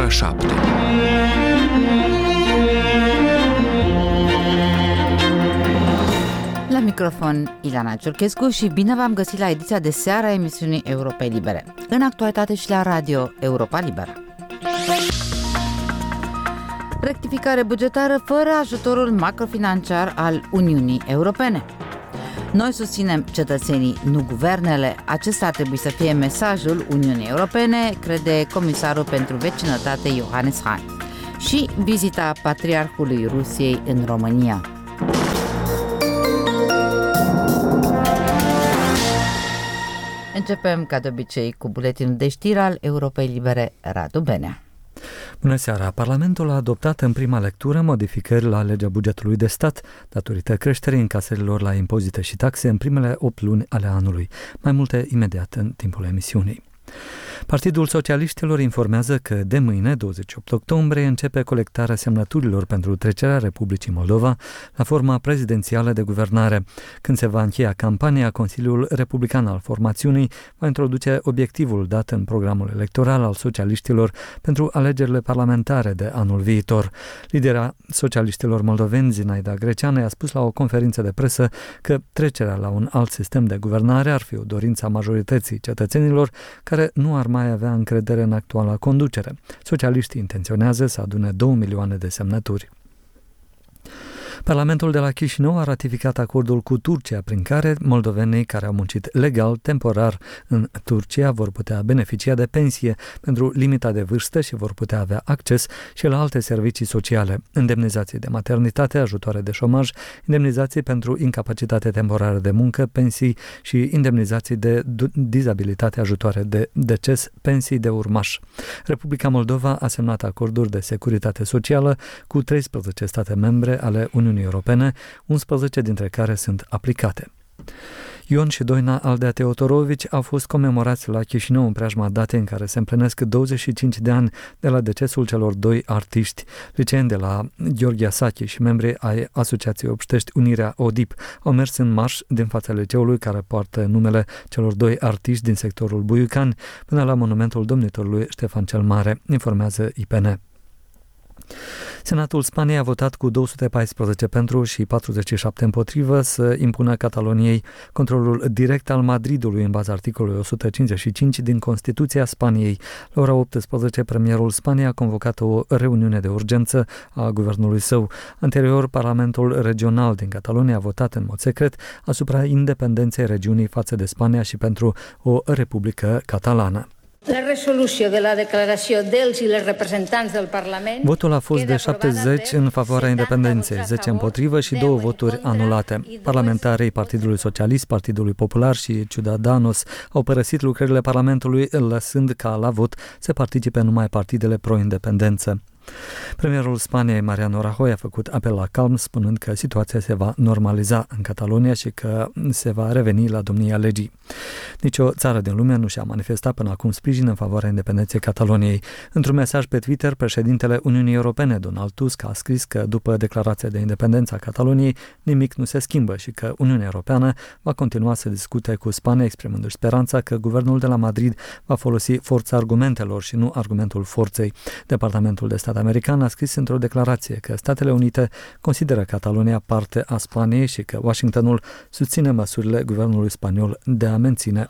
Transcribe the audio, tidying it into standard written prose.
ora 7. La microfon Ilana Ciurchescu și bine v-am găsit la ediția de seară a emisiunii Europei Libere. În actualitate și la radio Europa Liberă. Rectificare bugetară fără ajutorul macrofinanciar al Uniunii Europene. Noi susținem cetățenii, nu guvernele. Acesta ar trebui să fie mesajul Uniunii Europene, crede comisarul pentru vecinătate Johannes Hahn. Și vizita Patriarhului Rusiei în România. Începem, ca de obicei, cu buletinul de știri al Europei Libere, Radu Benea. Bună seara! Parlamentul a adoptat în prima lectură modificări la legea bugetului de stat, datorită creșterii încasărilor la impozite și taxe în primele 8 luni ale anului. Mai multe imediat în timpul emisiunii. Partidul Socialiștilor informează că de mâine, 28 octombrie, începe colectarea semnăturilor pentru trecerea Republicii Moldova la forma prezidențială de guvernare. Când se va încheia campania, Consiliul Republican al formațiunii va introduce obiectivul dat în programul electoral al socialiștilor pentru alegerile parlamentare de anul viitor. Lidera socialiștilor moldoveni, Zinaida Greceanu, a spus la o conferință de presă că trecerea la un alt sistem de guvernare ar fi o dorință a majorității cetățenilor care nu ar mai avea încredere în actuala conducere. Socialiștii intenționează să adune 2 milioane de semnături. Parlamentul de la Chișinău a ratificat acordul cu Turcia, prin care moldovenii care au muncit legal, temporar în Turcia vor putea beneficia de pensie pentru limita de vârstă și vor putea avea acces și la alte servicii sociale, indemnizații de maternitate, ajutoare de șomaj, indemnizații pentru incapacitate temporară de muncă, pensii și indemnizații de dizabilitate, ajutoare de deces, pensii de urmaș. Republica Moldova a semnat acorduri de securitate socială cu 13 state membre ale Uniunii Europene, 11 dintre care sunt aplicate. Ion și Doina Aldea Teotorovici au fost comemorați la Chișinău în preajma datei în care se împlinesc 25 de ani de la decesul celor 2 artiști. Liceeni de la Gheorghe Sachi și membrii ai Asociației Obștești Unirea ODIP au mers în marș din fața liceului care poartă numele celor 2 artiști din sectorul Buiucani până la monumentul domnitorului Ștefan cel Mare, informează IPN. Senatul Spaniei a votat cu 214 pentru și 47 împotrivă să impună Cataloniei controlul direct al Madridului în baza articolului 155 din Constituția Spaniei. La ora 18, premierul Spaniei a convocat o reuniune de urgență a guvernului său. Anterior, Parlamentul Regional din Catalonia a votat în mod secret asupra independenței regiunii față de Spania și pentru o republică catalană. La resolució de la declaració dels i les representants del Parlament. Votul a fost de 70 în favoarea independenței, 10 împotrivă și 2 voturi anulate. Parlamentarii Partidului Socialist, Partidului Popular și Ciudadanos au părăsit lucrările Parlamentului, lăsând ca la vot să participe numai partidele pro-independență. Premierul Spaniei, Mariano Rajoy, a făcut apel la calm, spunând că situația se va normaliza în Catalonia și că se va reveni la domnia legii. Nici o țară din lume nu și-a manifestat până acum sprijin în favoarea independenței Cataloniei. Într-un mesaj pe Twitter, președintele Uniunii Europene, Donald Tusk, a scris că după declarația de independență a Cataloniei, nimic nu se schimbă și că Uniunea Europeană va continua să discute cu Spania, exprimându-și speranța că guvernul de la Madrid va folosi forța argumentelor și nu argumentul forței. Departamentul de Stat american a scris într-o declarație că Statele Unite consideră Catalonia parte a Spaniei și că Washingtonul susține măsurile guvernului spaniol de a menține